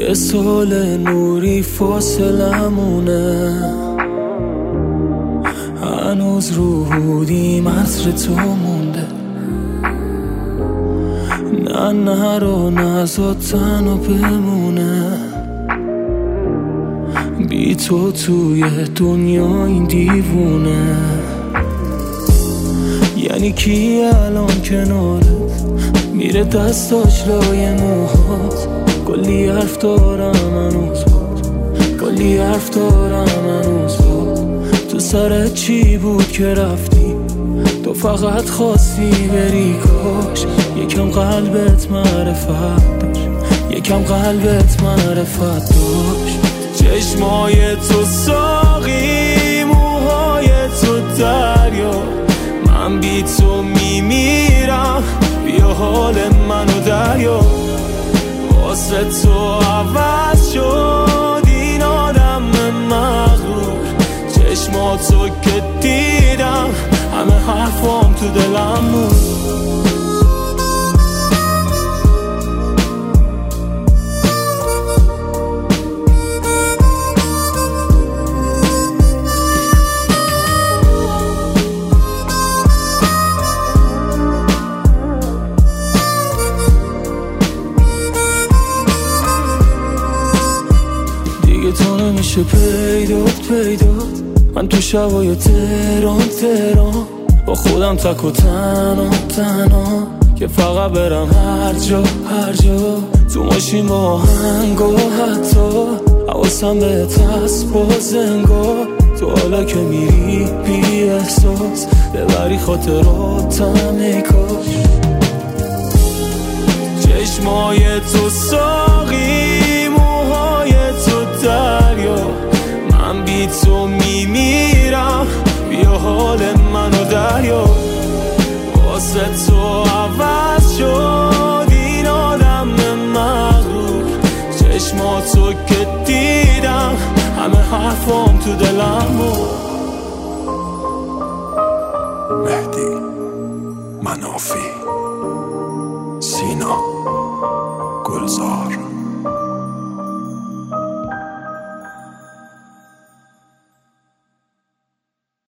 یه سال نوری فاصلمونه، هنوز رو بودیم عطر تو مونده. نه نرو نزاد تنها بمونه، بی تو توی دنیا این دیوونه. یعنی کی الان کنارت میره دستاش لای موهات؟ کلی حرف دارم هنوز بود، کلی حرف دارم هنوز بود. تو سرت چی بود که رفتی؟ تو فقط خواستی بری، کاش یکم قلبت معرفت داشت، یکم قلبت معرفت داشت. چشمای تو ساقی، موهای تو دریا، من بی تو میمیرم، بیا حال منو دریا. واسه تو عوض شد این آدم مغرور، چشماتو که دیدم همه حرفام تو دلم بود. تو نمیشه پیدا، من تو شبای تهران با خودم تک و تنها که فقط برم هر جا تو ماشین با آهنگ و حتی حواسم بهت هست باز انگار. تو حالا که میری بی احساس ببری خاطراتم ای کاش. چشمای تو ساقی، موهای تو دریا، من بی تو میمیرم، بیا حال منو دریا. واسه تو عوض شد این آدم مغرور، چشماتو که دیدم همه حرفام تو دلم بود. مهدی منافی، سینا گلزار.